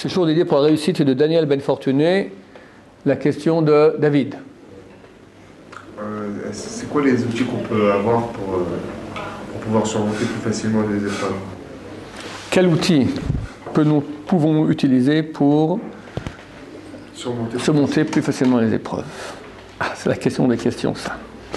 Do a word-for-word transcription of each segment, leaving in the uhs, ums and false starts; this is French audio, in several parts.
C'est toujours l'idée pour la réussite de Daniel Ben Fortuné, la question de David. Euh, c'est quoi les outils qu'on peut avoir pour, euh, pour pouvoir surmonter plus facilement les épreuves? Quel outil que nous pouvons utiliser pour surmonter, surmonter plus facilement les épreuves? Ah, c'est la question des questions, ça. Mm.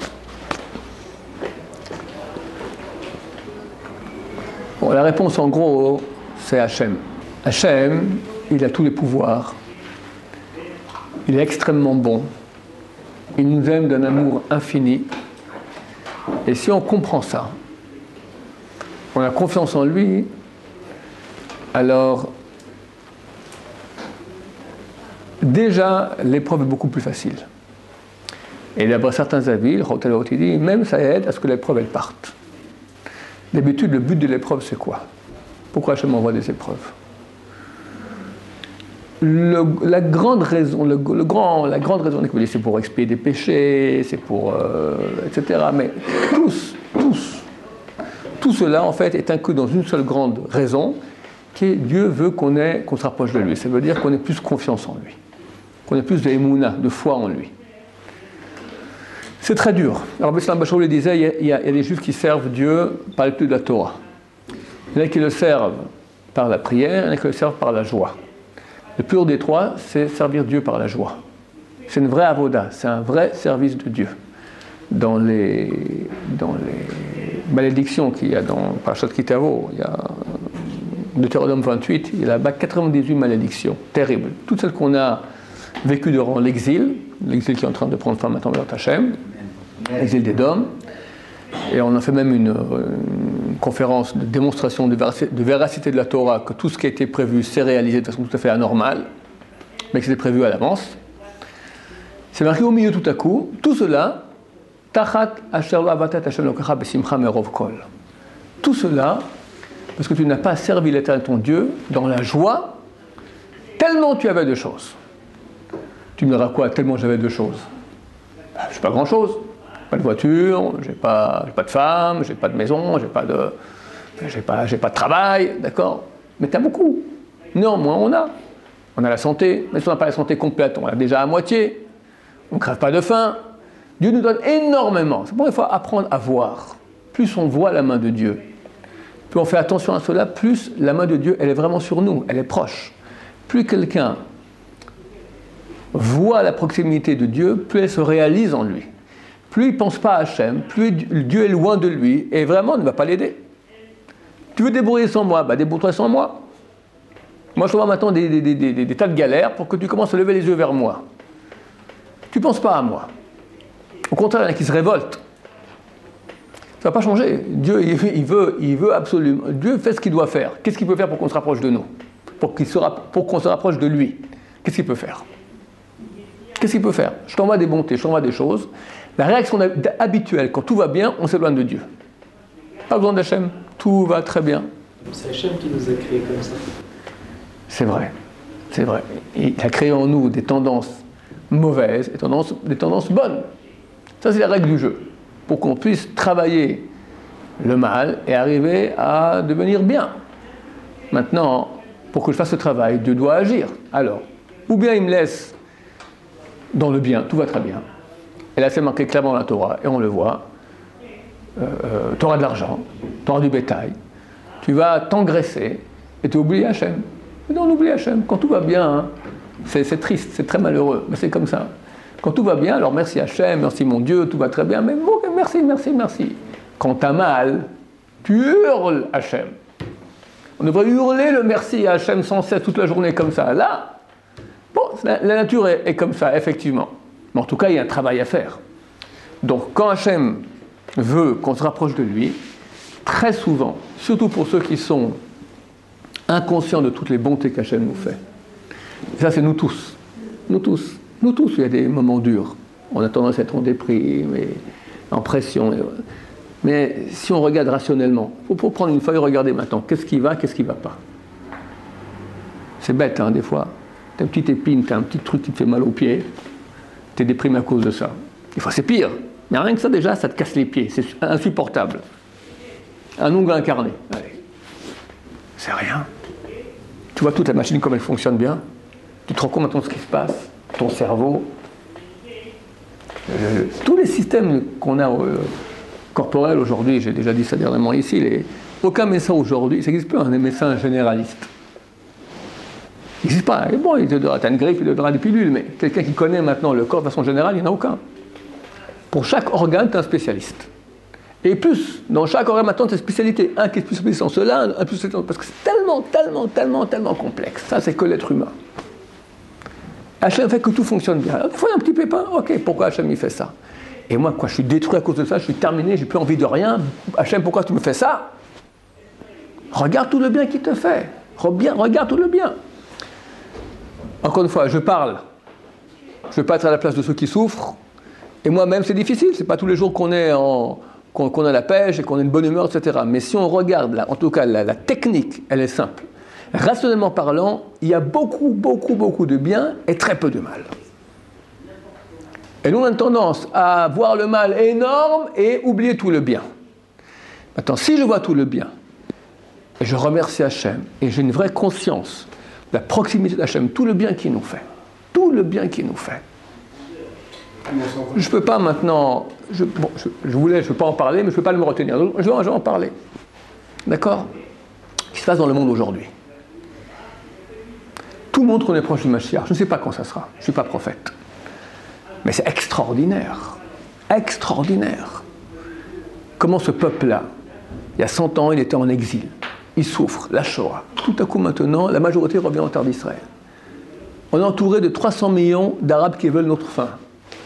Bon, la réponse, en gros, c'est Hachem. Hachem, il a tous les pouvoirs. Il est extrêmement bon. Il nous aime d'un amour infini. Et si on comprend ça, on a confiance en lui, alors déjà l'épreuve est beaucoup plus facile. Et d'après certains avis, le dit, même ça aide à ce que l'épreuve elle parte. D'habitude, le but de l'épreuve, c'est quoi? Pourquoi Hachem envoie des épreuves? Le, la grande raison, le, le grand, la grande raison, c'est pour expier des péchés, c'est pour, euh, et cetera. Mais tous, tous, tout cela en fait est inclus dans une seule grande raison, qui est Dieu veut qu'on ait, qu'on se rapproche de lui. Ça veut dire qu'on ait plus confiance en lui, qu'on ait plus de émouna, de foi en lui. C'est très dur. Alors, Beslam Bachar le disait, il y, a, il y a des Juifs qui servent Dieu par l'étude de la Torah. Il y en a qui le servent par la prière, il y en a qui le servent par la joie. Le plus haut des trois, c'est servir Dieu par la joie. C'est une vraie avoda, c'est un vrai service de Dieu. Dans les, dans les malédictions qu'il y a dans Parashat Kitavo, il y a Deutéronome vingt-huit, il y a là-bas quatre-vingt-dix-huit malédictions terribles. Toutes celles qu'on a vécues durant l'exil, l'exil qui est en train de prendre fin maintenant vers Hachem, l'exil des Dômes. Et on a fait même une, une conférence de démonstration de véracité, de véracité de la Torah, que tout ce qui a été prévu s'est réalisé de façon tout à fait anormale, mais que c'était prévu à l'avance. C'est marqué au milieu tout à coup, tout cela, Tachat asher lo avatat Hashem lokecha besimcha merov kol. Tout cela, parce que tu n'as pas servi l'Éternel ton Dieu dans la joie, tellement tu avais de choses. Tu me diras quoi, tellement j'avais de choses? Ben, je ne sais pas grand-chose. Pas de voiture, j'ai pas, j'ai pas de femme, j'ai pas de maison, j'ai pas de, j'ai pas, j'ai pas de travail, d'accord? Mais tu as beaucoup. Néanmoins, on a. On a la santé, mais si on n'a pas la santé complète, on l'a déjà à moitié. On ne crève pas de faim. Dieu nous donne énormément. C'est pour il faut apprendre à voir. Plus on voit la main de Dieu, plus on fait attention à cela, plus la main de Dieu, elle est vraiment sur nous, elle est proche. Plus quelqu'un voit la proximité de Dieu, plus elle se réalise en lui. Plus il ne pense pas à Hachem, plus Dieu est loin de lui et vraiment ne va pas l'aider. Tu veux te débrouiller sans moi? Bah débrouille-toi sans moi. Moi je te vois maintenant des, des, des, des, des tas de galères pour que tu commences à lever les yeux vers moi. Tu ne penses pas à moi. Au contraire, il y en a qui se révoltent. Ça ne va pas changer. Dieu, il veut, il veut absolument. Dieu fait ce qu'il doit faire. Qu'est-ce qu'il peut faire pour qu'on se rapproche de nous? Pour, qu'il se, pour qu'on se rapproche de lui? Qu'est-ce qu'il peut faire? Qu'est-ce qu'il peut faire? Je t'envoie des bontés, je t'envoie des choses. La réaction habituelle, quand tout va bien, on s'éloigne de Dieu. Pas besoin d'Hachem, tout va très bien. C'est Hachem qui nous a créés comme ça. C'est vrai, c'est vrai. Il a créé en nous des tendances mauvaises et tendances, des tendances bonnes. Ça, c'est la règle du jeu. Pour qu'on puisse travailler le mal et arriver à devenir bien. Maintenant, pour que je fasse ce travail, Dieu doit agir. Alors, ou bien il me laisse dans le bien, tout va très bien. Et là, c'est marqué clairement dans la Torah, et on le voit. Euh, euh, tu auras de l'argent, tu auras du bétail, tu vas t'engraisser, et tu oublies Hachem. Mais non, on oublie Hachem. Quand tout va bien, hein, c'est, c'est triste, c'est très malheureux, mais c'est comme ça. Quand tout va bien, alors merci Hachem, merci mon Dieu, tout va très bien, mais bon, merci, merci, merci. Quand tu as mal, tu hurles Hachem. On devrait hurler le merci à Hachem sans cesse toute la journée comme ça. Là, bon, la, la nature est, est comme ça, effectivement. Mais en tout cas, il y a un travail à faire. Donc, quand Hachem veut qu'on se rapproche de lui, très souvent, surtout pour ceux qui sont inconscients de toutes les bontés qu'Hachem nous fait, et ça c'est nous tous, nous tous, nous tous, il y a des moments durs. On a tendance à être en déprime, et en pression. Et... Mais si on regarde rationnellement, il faut prendre une feuille et regarder maintenant, qu'est-ce qui va, qu'est-ce qui ne va pas. C'est bête, hein, des fois. Tu as une petite épine, tu as un petit truc qui te fait mal aux pieds, tu es déprimé à cause de ça. Des fois, c'est pire. Mais rien que ça, déjà, ça te casse les pieds. C'est insupportable. Un ongle incarné. Allez. C'est rien. Tu vois toute la machine comme elle fonctionne bien. Tu te rends compte maintenant de ce qui se passe, ton cerveau. Euh, tous les systèmes qu'on a euh, corporels aujourd'hui, j'ai déjà dit ça dernièrement ici, les, aucun médecin aujourd'hui, ça n'existe plus un médecin généraliste. Il n'existe pas. Et bon, il te donnera, t'as une grippe, il te donnera des pilules, mais quelqu'un qui connaît maintenant le corps de façon générale, il n'y en a aucun. Pour chaque organe, tu es un spécialiste. Et plus, dans chaque organe, maintenant, tu as une spécialité. Un qui est plus spécialiste en cela, un plus spécialiste en... Parce que c'est tellement, tellement, tellement, tellement complexe. Ça, c'est que l'être humain. Hachem fait que tout fonctionne bien. Alors, des fois, il y a un petit pépin. Ok, pourquoi Hachem il fait ça? Et moi, quoi, je suis détruit à cause de ça, je suis terminé, j'ai plus envie de rien. Hachem, pourquoi tu me fais ça? Regarde tout le bien qu'il te fait. Regarde tout le bien. Encore une fois, je parle. Je ne veux pas être à la place de ceux qui souffrent. Et moi-même, c'est difficile. Ce n'est pas tous les jours qu'on est en, qu'on, qu'on a la pêche et qu'on a une bonne humeur, et cetera. Mais si on regarde, là, en tout cas, la, la technique, elle est simple. Rationnellement parlant, il y a beaucoup, beaucoup, beaucoup de bien et très peu de mal. Et nous, on a tendance à voir le mal énorme et oublier tout le bien. Maintenant, si je vois tout le bien, et je remercie Hachem, et j'ai une vraie conscience de la proximité d'Hachem, tout le bien qu'il nous fait, tout le bien qu'il nous fait. Je ne peux pas maintenant, je, bon, je, je voulais, je ne peux pas en parler, mais je ne peux pas me retenir. Donc, je, vais, je vais en parler. D'accord? Ce qui se passe dans le monde aujourd'hui. Tout le monde qu'on est proche du Mashiach. Je ne sais pas quand ça sera. Je ne suis pas prophète. Mais c'est extraordinaire. Extraordinaire. Comment ce peuple-là, il y a cent ans, il était en exil. Il souffre, la Shoah. Tout à coup maintenant, la majorité revient en terre d'Israël. On est entouré de trois cents millions d'Arabes qui veulent notre fin.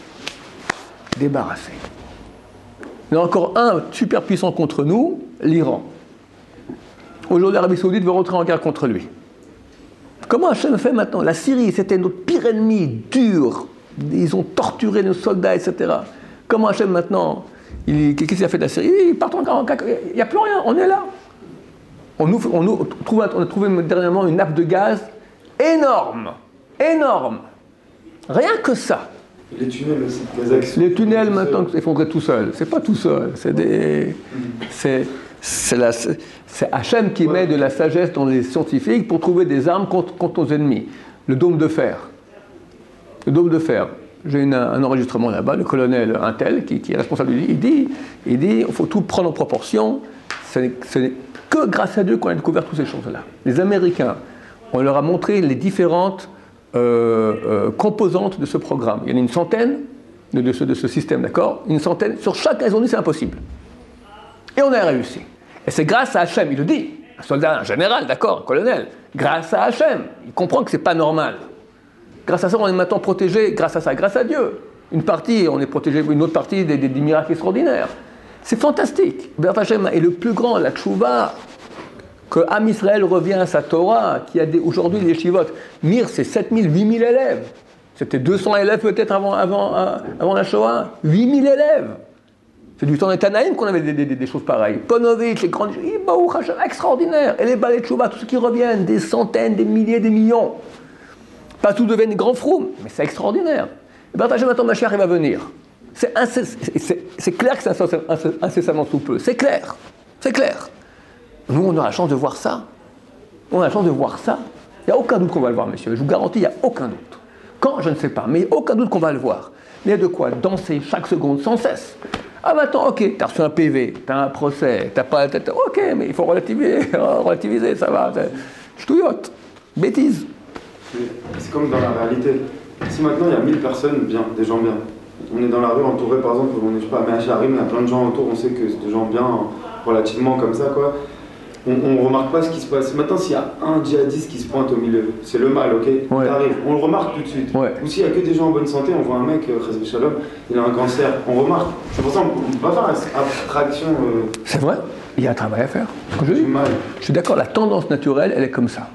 Débarrassés. Il y en a encore un super puissant contre nous, l'Iran. Aujourd'hui, l'Arabie Saoudite veut rentrer en guerre contre lui. Comment Hachem fait maintenant? La Syrie, c'était notre pire ennemi, dur. Ils ont torturé nos soldats, et cetera. Comment Hachem maintenant, il, qu'est-ce qu'il a fait de la Syrie? Ils partent encore en guerre. Il n'y a plus rien, on est là. On, nous, on, nous, on, trouve, on a trouvé dernièrement une nappe de gaz énorme. Énorme. Rien que ça. Les tunnels aussi, Kazakh. Les tunnels maintenant s'effondrent tout seuls. C'est pas tout seul. C'est des. C'est, c'est, la, c'est Hachem qui met de la sagesse dans les scientifiques pour trouver des armes contre, contre nos ennemis. Le dôme de fer. Le dôme de fer. J'ai une, un enregistrement là-bas, le colonel Intel, qui, qui est responsable, il dit il dit il faut tout prendre en proportion. Ce n'est, ce n'est que grâce à Dieu qu'on a découvert toutes ces choses-là. Les Américains, on leur a montré les différentes euh, euh, composantes de ce programme. Il y en a une centaine de, de, ce, de ce système, d'accord? Une centaine. Sur chaque, ils ont dit c'est impossible. Et on a réussi. Et c'est grâce à Hachem, il le dit. Un soldat, un général, d'accord, un colonel. Grâce à Hachem. Il comprend que c'est pas normal. Grâce à ça, on est maintenant protégé, grâce à ça, grâce à Dieu. Une partie, on est protégé, une autre partie des, des, des miracles extraordinaires. C'est fantastique. B'ezrat Hashem est le plus grand, la tchouva, que Am Israël revient à sa Torah, qui a des, aujourd'hui les yeshivot. Mir, c'est sept mille, huit mille élèves. C'était deux cents élèves peut-être avant, avant, avant la Shoah. huit mille élèves. C'est du temps des Tanaïm qu'on avait des, des, des choses pareilles. Ponovitch, les grandes... extraordinaire. Et les balais de Tchouva, tous ceux qui reviennent, des centaines, des milliers, des millions. Pas tous deviennent des grands froums, mais c'est extraordinaire. Et B'ezrat Hashem, maintenant, Mashiach, il va venir. C'est, incess... c'est, c'est clair que c'est incessamment sous peu. C'est clair. C'est clair. Nous, on a la chance de voir ça. On a la chance de voir ça. Il n'y a aucun doute qu'on va le voir, messieurs. Je vous garantis, il n'y a aucun doute. Quand, je ne sais pas, mais il n'y a aucun doute qu'on va le voir. Il y a de quoi danser chaque seconde, sans cesse. Ah, maintenant, ok, t'as reçu un P V, t'as un procès, t'as pas... T'as, ok, mais il faut relativiser, relativiser, ça va. Je touillotte. Bêtise. C'est comme dans la réalité. Si maintenant il y a mille personnes bien, des gens bien, on est dans la rue entouré par exemple, on est, je sais pas, à Mehacharim, il y a plein de gens autour, on sait que c'est des gens bien, relativement comme ça quoi. On ne remarque pas ce qui se passe. Maintenant, s'il y a un djihadiste qui se pointe au milieu, c'est le mal, ok? Ouais. Il arrive, on le remarque tout de suite. Ouais. Ou s'il n'y a que des gens en bonne santé, on voit un mec, Chazal Shalom, il a un cancer, on remarque. C'est pour ça qu'on ne peut pas faire abstraction. Euh, c'est vrai, il y a un travail à faire. Je, du mal. je suis d'accord, la tendance naturelle, elle est comme ça.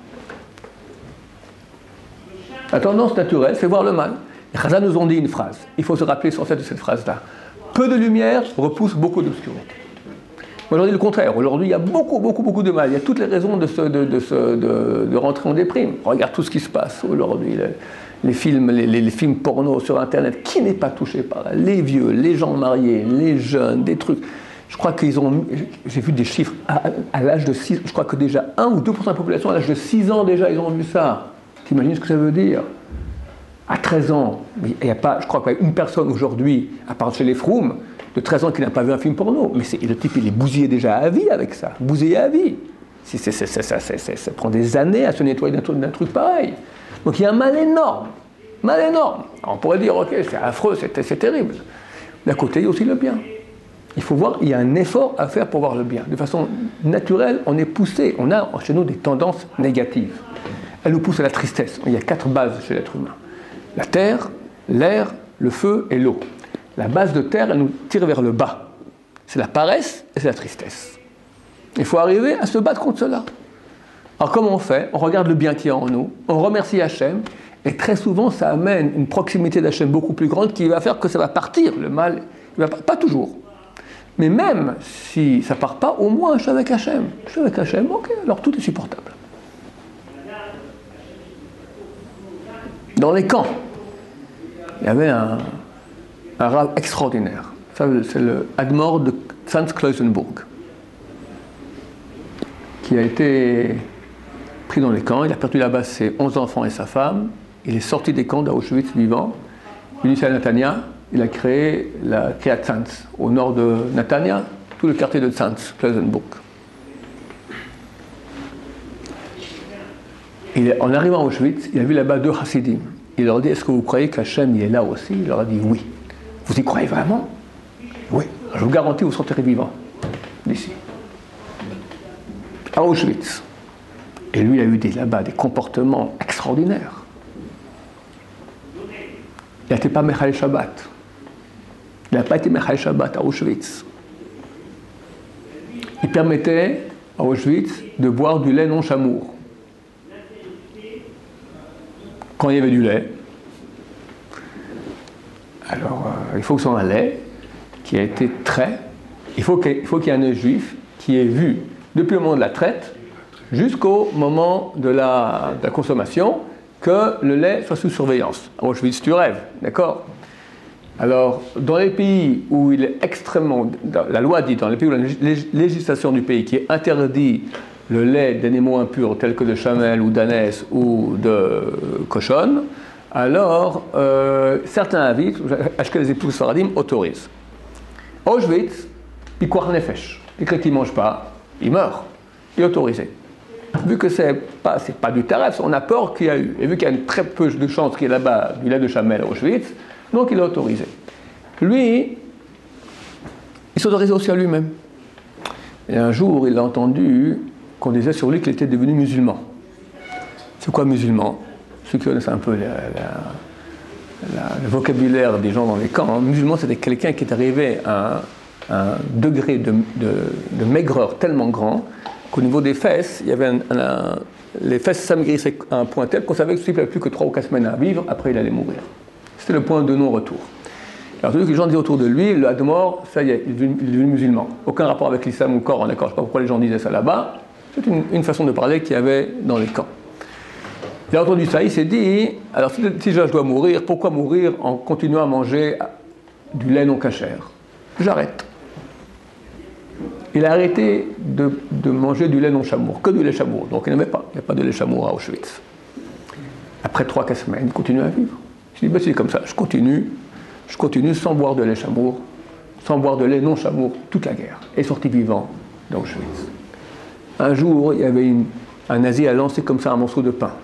La tendance naturelle, c'est voir le mal. Les Chazal nous ont dit une phrase. Il faut se rappeler sans cesse de cette phrase-là. Peu de lumière repousse beaucoup d'obscurité. Moi, j'en dis le contraire. Aujourd'hui, il y a beaucoup, beaucoup, beaucoup de mal. Il y a toutes les raisons de, se, de, de, se, de, de rentrer en déprime. Regarde tout ce qui se passe aujourd'hui. Les, les, films, les, les, les films porno sur Internet. Qui n'est pas touché par là? Les vieux, les gens mariés, les jeunes, des trucs. Je crois qu'ils ont, j'ai vu des chiffres, à, à l'âge de six, je crois que déjà un ou deux pour cent de la population, à l'âge de six ans déjà, ils ont vu ça. T'imagines ce que ça veut dire? À treize ans, il y a pas, je crois qu'il y a une personne aujourd'hui, à part chez les Froum, de treize ans qui n'a pas vu un film porno. Mais c'est, le type, il est bousillé déjà à vie avec ça. Bousillé à vie. C'est, c'est, c'est, c'est, c'est, c'est, c'est, ça prend des années à se nettoyer d'un truc, d'un truc pareil. Donc il y a un mal énorme. Mal énorme. Alors, on pourrait dire, ok, c'est affreux, c'est, c'est terrible. D'un côté, il y a aussi le bien. Il faut voir, il y a un effort à faire pour voir le bien. De façon naturelle, on est poussé. On a chez nous des tendances négatives. Elles nous poussent à la tristesse. Il y a quatre bases chez l'être humain. La terre, l'air, le feu et l'eau. La base de terre, elle nous tire vers le bas. C'est la paresse et c'est la tristesse. Il faut arriver à se battre contre cela. Alors comment on fait? On regarde le bien qu'il y a en nous, on remercie Hachem, et très souvent ça amène une proximité d'Hachem beaucoup plus grande qui va faire que ça va partir, le mal. Il va pas, pas toujours. Mais même si ça ne part pas, au moins je suis avec Hachem. Je suis avec Hachem, ok, alors tout est supportable. Dans les camps, il y avait un, un rave extraordinaire. Ça, c'est le Admor de Zantz-Klausenburg, qui a été pris dans les camps. Il a perdu là-bas ses onze enfants et sa femme. Il est sorti des camps d'Auschwitz vivant. Il est à Netanya. Il a créé la Kiryat Zantz, au nord de Netanya, tout le quartier de Zantz-Klausenburg. Et en arrivant à Auschwitz, il a vu là-bas deux chassidim. Il leur dit, est-ce que vous croyez qu'Hachem il est là aussi? Il leur a dit oui. Vous y croyez vraiment? Oui. Je vous garantis, vous sortirez vivant d'ici. À Auschwitz. Et lui, il a eu des, là-bas des comportements extraordinaires. Il n'était pas Mechal Shabbat. Il n'a pas été Mechal Shabbat à Auschwitz. Il permettait à Auschwitz de boire du lait non chamour. Quand il y avait du lait, alors euh, il faut que ce soit un lait qui a été trait. Il faut qu'il, il faut qu'il y ait un juif qui ait vu depuis le moment de la traite jusqu'au moment de la, de la consommation que le lait soit sous surveillance. À Auschwitz, tu rêves, d'accord? Alors, dans les pays où il est extrêmement... La loi dit, dans les pays où la législation du pays qui interdit le lait d'animaux impurs tels que de chamelle ou d'ânesse ou de cochonne, alors euh, certains avis, Ashkenazim et plus Sfaradim, autorisent. Auschwitz, Pikuach Nefesh, quelqu'un qui ne mange pas, il meurt, il est autorisé. Vu que ce n'est pas, c'est pas du taref, on a peur qu'il y a eu, et vu qu'il y a une très peu de chance qu'il y ait là-bas du lait de chamelle à Auschwitz, donc il est autorisé. Lui, il s'autorise aussi à lui-même. Et un jour, il a entendu qu'on disait sur lui qu'il était devenu musulman. C'est quoi musulman? Ceux qui connaissent un peu la, la, la, le vocabulaire des gens dans les camps, hein. Musulman, c'était quelqu'un qui est arrivé à un, un degré de, de, de maigreur tellement grand qu'au niveau des fesses, il y avait un, un, les fesses s'amaigrissait à un point tel qu'on savait que ce type n'avait plus que trois ou quatre semaines à vivre, après il allait mourir. C'était le point de non-retour. Alors, celui que les gens disaient autour de lui, le Hadmor, ça y est, il est devenu, il est devenu musulman. Aucun rapport avec l'islam ou corps, d'accord, je ne sais pas pourquoi les gens disaient ça là-bas. C'est une, une façon de parler qu'il y avait dans les camps. Il a entendu ça, il s'est dit, alors si, si je dois mourir, pourquoi mourir en continuant à manger du lait non cachère? J'arrête. Il a arrêté de, de manger du lait non chamour, que du lait chamour. Donc il n'aimait pas, il n'y a pas de lait chamour à Auschwitz. Après trois à quatre semaines, il continue à vivre. Je dis, ben c'est comme ça, je continue, je continue sans boire de lait chamour, sans boire de lait non chamour, toute la guerre. Et sorti vivant d'Auschwitz. Un jour, il y avait une, un nazi a lancé comme ça un morceau de pain.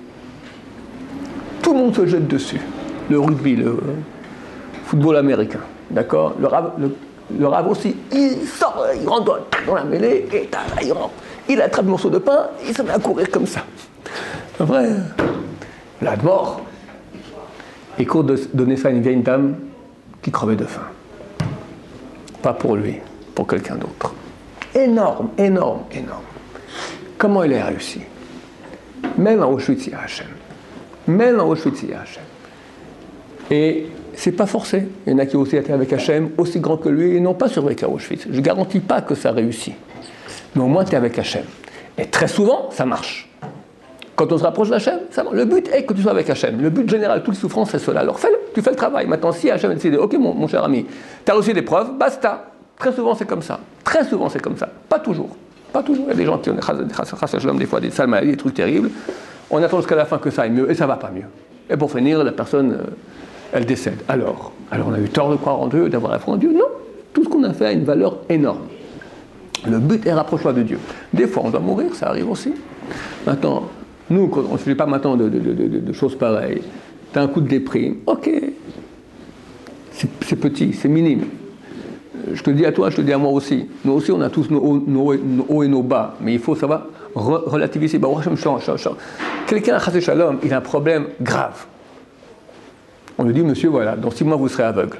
Tout le monde se jette dessus. Le rugby, le euh, football américain, d'accord? Le rave, le, le rave aussi, il sort, il rentre dans, dans la mêlée, et il rentre. Il attrape le morceau de pain, il se met à courir comme ça. C'est vrai, là de mort. Il court de donner ça à une vieille dame qui crevait de faim. Pas pour lui, pour quelqu'un d'autre. Énorme, énorme, énorme. Comment il a réussi? Même à Auschwitz, il y a Hachem. Même à Auschwitz, il y a Hachem. Et c'est pas forcé. Il y en a qui ont aussi été avec Hachem, aussi grand que lui, et n'ont pas survécu à Auschwitz. Je ne garantis pas que ça réussit. Mais au moins, tu es avec Hachem. Et très souvent, ça marche. Quand on se rapproche d'Hachem, ça marche. Le but est que tu sois avec Hachem. Le but général, toute souffrance, c'est cela. Alors fais-le, tu fais le travail. Maintenant, si Hachem décide, ok, mon, mon cher ami, tu as reçu l'épreuve, basta. Très souvent, c'est comme ça. Très souvent, c'est comme ça. Pas toujours. Pas toujours. Il y a des gens qui ont des fois des sales maladies, des trucs terribles. On attend jusqu'à la fin que ça aille mieux, et ça ne va pas mieux. Et pour finir, la personne, elle décède. Alors, alors on a eu tort de croire en Dieu, d'avoir la foi en Dieu? Non. Tout ce qu'on a fait a une valeur énorme. Le but est rapproche-toi de Dieu. Des fois, on doit mourir, ça arrive aussi. Maintenant, nous, on ne fait pas maintenant de, de, de, de, de choses pareilles. Tu as un coup de déprime, ok. C'est, c'est petit, c'est minime. Je te dis à toi, je te dis à moi aussi. Nous aussi, on a tous nos hauts, nos hauts, nos hauts et nos bas. Mais il faut savoir re- relativiser. Bah, quelqu'un a chassé shalom, il a un problème grave. On lui dit, monsieur, voilà, dans six mois, vous serez aveugle.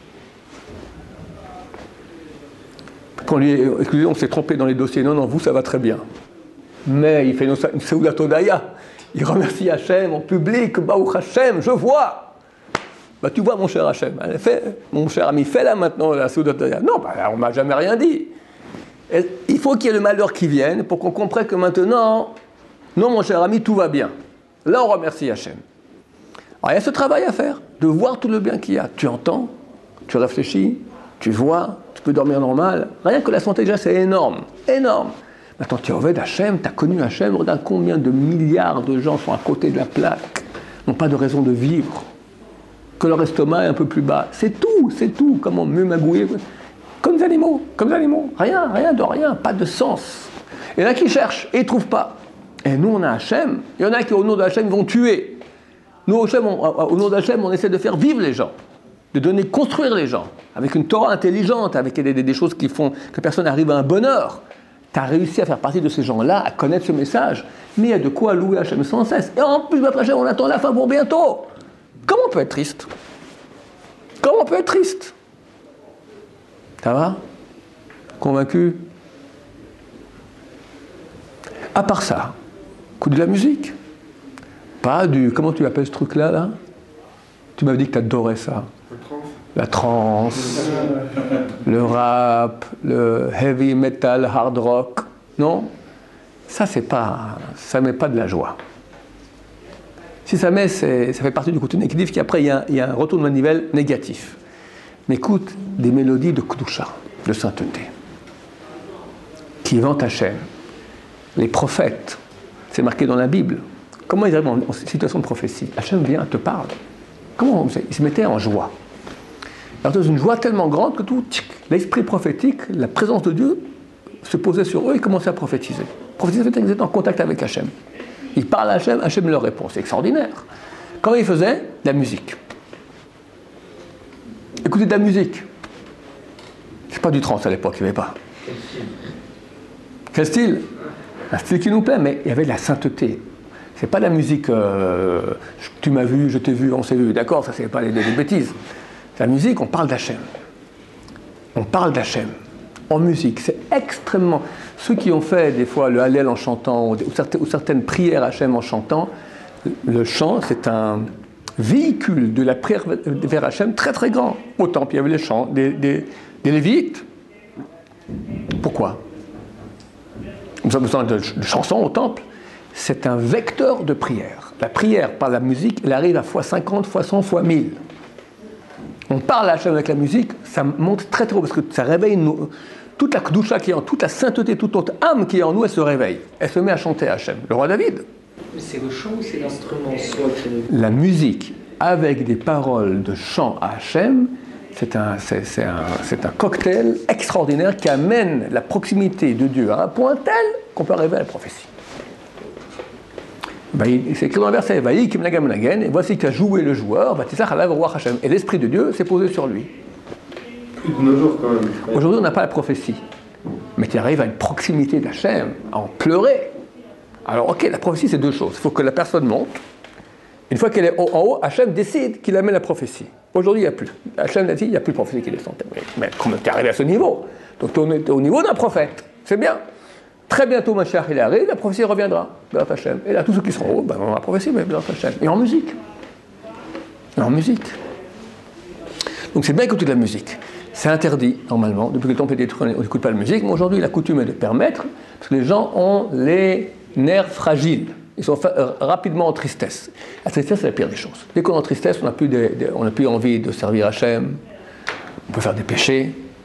Quand on lui dit, excusez, on s'est trompé dans les dossiers. Non, non, vous, ça va très bien. Mais il fait une Seudat Todaya. Il remercie Hachem en public. Baruch Hachem, je vois. Bah, tu vois, mon cher Hachem, fait, mon cher ami, fais là maintenant la Seudat Todaya. Non, bah, on ne m'a jamais rien dit. Et il faut qu'il y ait le malheur qui vienne pour qu'on comprenne que maintenant, non, mon cher ami, tout va bien. Là, on remercie Hachem. Alors, il y a ce travail à faire, de voir tout le bien qu'il y a. Tu entends, tu réfléchis, tu vois, tu peux dormir normal. Rien que la santé, déjà, c'est énorme. Énorme. Maintenant, tu es Oved Hachem, tu as connu Hachem, regarde combien de milliards de gens sont à côté de la plaque, n'ont pas de raison de vivre, que leur estomac est un peu plus bas. C'est tout, c'est tout. Comment mieux magouiller. Comme des animaux, comme des animaux. Rien, rien de rien, pas de sens. Il y en a qui cherchent et ils ne trouvent pas. Et nous, on a Hachem. Il y en a qui, au nom de Hachem, vont tuer. Nous, au, Hachem, on, au nom d'Hachem, on essaie de faire vivre les gens, de donner, construire les gens, avec une Torah intelligente, avec des, des, des choses qui font que personne n'arrive à un bonheur. Tu as réussi à faire partie de ces gens-là, à connaître ce message, mais il y a de quoi louer Hachem sans cesse. Et en plus, Hachem, on attend la fin pour bientôt. Comment on peut être triste? Comment on peut être triste? Ça va? Convaincu? À part ça, coup de la musique. Pas du... Comment tu appelles ce truc-là, là? Tu m'avais dit que tu adorais ça. La trance, le rap, le heavy metal, hard rock. Non? Ça, c'est pas... Ça met pas de la joie. Si ça met, c'est, ça fait partie du côté négatif, qui après, il y a, il y a un retour de manivelle négatif. Mais écoute, des mélodies de Kedusha, de sainteté, qui vantent Hachem. Les prophètes, c'est marqué dans la Bible. Comment ils arrivent en, en situation de prophétie? Hachem vient, te parle. Comment on, ils se mettaient en joie. Alors, dans une joie tellement grande que tout, tchic, l'esprit prophétique, la présence de Dieu se posait sur eux et commençait à prophétiser. Prophétiser, c'est qu'ils étaient en contact avec Hachem. Ils parlent à Hachem, Hachem leur répond. C'est extraordinaire. Comment ils faisaient? De la musique. Écoutez de la musique. C'est pas du trance à l'époque, il n'y avait pas. Quel style? Un style qui nous plaît, mais il y avait de la sainteté. C'est pas de la musique, euh, tu m'as vu, je t'ai vu, on s'est vu. D'accord, ça c'est pas des, des bêtises. La musique, on parle d'Hachem. On parle d'Hachem. En musique, c'est extrêmement... Ceux qui ont fait des fois le Hallel en chantant, ou certaines, ou certaines prières Hachem en chantant, le chant, c'est un véhicule de la prière vers Hachem très très grand. Au temple, il y avait les chants des, des, des Lévites. Pourquoi? Nous avons besoin de, de chansons au temple. C'est un vecteur de prière. La prière par la musique, elle arrive à fois cinquante, fois cent, fois mille. On parle à Hachem avec la musique, ça monte très très haut, parce que ça réveille nous, toute la Kedusha qui est en, toute la sainteté, toute notre âme qui est en nous, elle se réveille. Elle se met à chanter à Hachem. Le roi David. Mais c'est le chant ou c'est l'instrument en soi qui... La musique avec des paroles de chant à Hachem, c'est un, c'est, c'est, un, c'est un cocktail extraordinaire qui amène la proximité de Dieu à un point tel qu'on peut arriver à la prophétie. C'est écrit dans le verset, et voici qu'a joué le joueur, et l'Esprit de Dieu s'est posé sur lui. Plus de nos jours quand même. Aujourd'hui, on n'a pas la prophétie, mais tu arrives à une proximité d'Hachem, à en pleurer. Alors, ok, la prophétie, c'est deux choses. Il faut que la personne monte. Une fois qu'elle est en haut, Hachem décide qu'il amène la prophétie. Aujourd'hui, il n'y a plus. Hachem a dit, il n'y a plus de prophétie qui descend. Mais comment tu es arrivé à ce niveau? Donc, tu es au niveau d'un prophète. C'est bien. Très bientôt, Mashiach, il arrive, la prophétie reviendra. Hachem. Et là, tous ceux qui seront en haut, ben, on a la prophétie, mais Hachem. Et en musique. Et en musique. Donc, c'est bien écouter de la musique. C'est interdit, normalement. Depuis que le temple est détruit, on n'écoute pas de musique. Mais aujourd'hui, la coutume est de permettre, parce que les gens ont les nerfs fragiles. Ils sont fa- rapidement en tristesse. La tristesse, c'est la pire des choses. Dès qu'on est en tristesse, on n'a plus, de, de, on n'a plus envie de servir Hachem. On peut faire des péchés.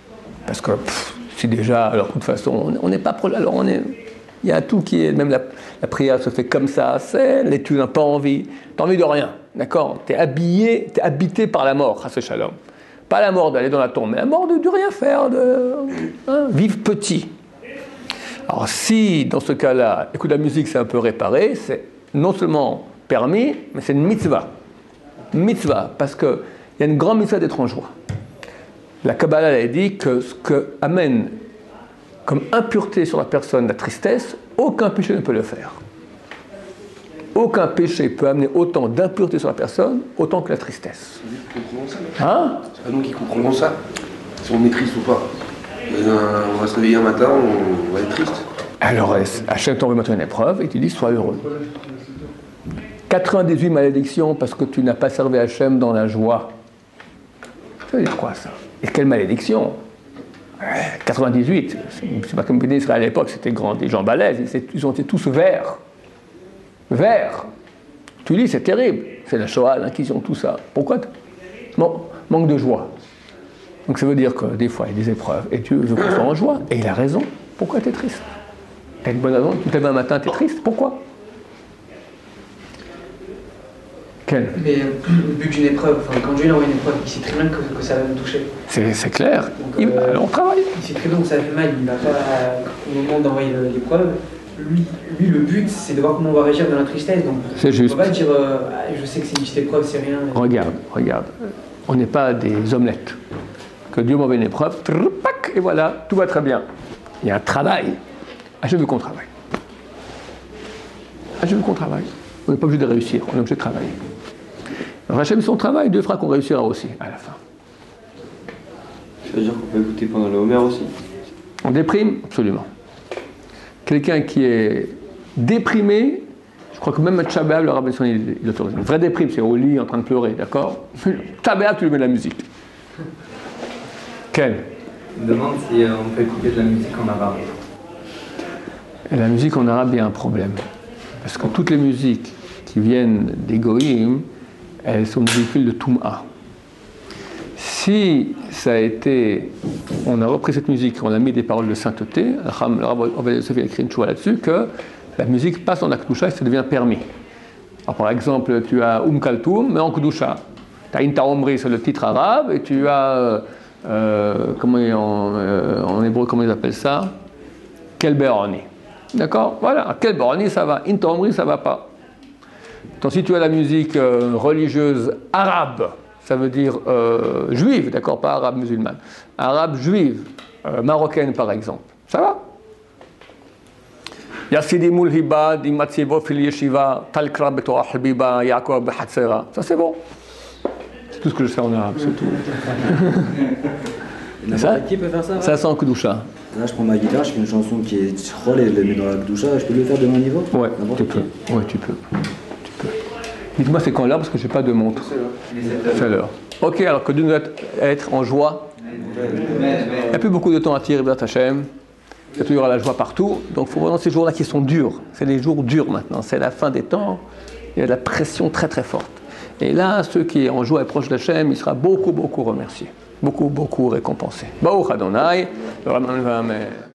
Parce que pff, c'est déjà, alors de toute façon, on n'est pas pro. Alors on est, il y a tout qui est, même la, la prière se fait comme ça, c'est, l'étude n'a pas envie, t'as envie de rien, d'accord? T'es habillé, t'es habité par la mort, chas shalom. Pas la mort d'aller dans la tombe, mais la mort de, de rien faire, de hein, vivre petit. Alors si, dans ce cas-là, écouter la musique c'est un peu réparé, c'est non seulement permis, mais c'est une mitzvah. Mitzvah, parce qu'il y a une grande mitzvah d'être en joie. La Kabbalah a dit que ce que amène comme impureté sur la personne la tristesse, aucun péché ne peut le faire. Aucun péché peut amener autant d'impureté sur la personne, autant que la tristesse. C'est nous qui comprenons ça. Hein? C'est pas nous qui comprenons ça. Si on est triste ou pas. Euh, on va se réveiller un matin, on va être triste. Alors, Hachem t'envoie maintenant une épreuve et tu dis sois heureux. quatre-vingt-dix-huit malédictions parce que tu n'as pas servi Hachem dans la joie. Ça veut dire quoi ça? Et quelle malédiction? quatre-vingt-dix-huit, c'est pas comme Israël à l'époque, c'était grand, des gens balèzes, ils ont été tous verts. Verts. Tu lis, c'est terrible. C'est la Shoah, l'Inquisition, tout ça. Pourquoi? Bon, manque de joie. Donc ça veut dire que des fois, il y a des épreuves, et Dieu veut qu'on soit en joie, et il a raison. Pourquoi tu es triste? Tu as une bonne raison, tu te lèves un matin, tu es triste. Pourquoi? Quel? Mais euh, le but d'une épreuve, enfin, quand Dieu envoie une épreuve, il sait très bien que, que ça va me toucher. C'est, c'est clair. Donc, Il, euh, alors on travaille. Il sait très bien que ça fait mal, il ne va pas, au moment d'envoyer l'épreuve, lui, lui, le but, c'est de voir comment on va réagir dans la tristesse. Donc, C'est juste. on va pas dire, euh, ah, je sais que c'est une petite épreuve, c'est rien. Regarde, regarde. On n'est pas des omelettes. Que Dieu m'envoie une épreuve, trrpac, et voilà, tout va très bien. Il y a un travail. Ah, je veux qu'on travaille. Ah, je veux qu'on travaille. On n'est pas obligé de réussir, on est obligé de travailler. Alors, Hachem, son travail, Dieu fera qu'on réussira aussi, à la fin. Ça veut dire qu'on peut écouter pendant le Homer aussi. On déprime? Absolument. Quelqu'un qui est déprimé, je crois que même à Tchabéab, le rabbin il, il autorise. Une vraie déprime, c'est au lit en train de pleurer, d'accord? Tchabéab, tu lui mets de la musique. Quel? Je me demande si euh, on peut écouter de la musique en arabe. Et la musique en arabe, il y a un problème. Parce que toutes les musiques qui viennent des goïms, elles sont des véhicules de Toum'a. Si ça a été, on a repris cette musique, on a mis des paroles de sainteté, le rabbin Ovadia Yosef a écrit une choix là-dessus, que la musique passe dans la Kedusha et ça devient permis. Alors par exemple, tu as Oum Kaltoum, mais en Kedusha. Tu as Inta Omri, c'est le titre arabe, et tu as, euh, comment en, euh, en hébreu, comment ils appellent ça? Kel Beroni. D'accord? Voilà, Kel Beroni, ça va. Inta Omri, ça va pas. Donc si tu as la musique euh, religieuse arabe, ça veut dire euh, juive, d'accord, pas arabe musulmane, arabe juive, euh, marocaine par exemple, ça va? Yassidi Moulhiba, Dimatsevo fil yeshiva, Talkra betorah habiba, Yaakov behatsera. Ça c'est bon. C'est tout ce que je sais en arabe, c'est tout. Ça, qui peut faire ça? ça sent Kedusha. Là, je prends ma guitare, je fais une chanson qui est Tchrol et je la mets dans la Kedusha, je peux le faire de mon niveau? Ouais, N'importe tu qui. peux. Ouais, tu peux. Tu peux. Dites-moi c'est quand l'heure parce que je n'ai pas de montre. C'est l'heure. Ok, alors que Dieu nous aide à être en joie. Il n'y a plus beaucoup de temps à tirer, Béat Hachem. Il y a toujours la joie partout. Donc il faut vraiment ces jours-là qui sont durs. C'est les jours durs maintenant. C'est la fin des temps. Il y a de la pression très très forte. Et là, ceux qui sont en joie et proches d'Hachem, il sera beaucoup beaucoup remercié. Beaucoup beaucoup récompensé. Baruch Adonai.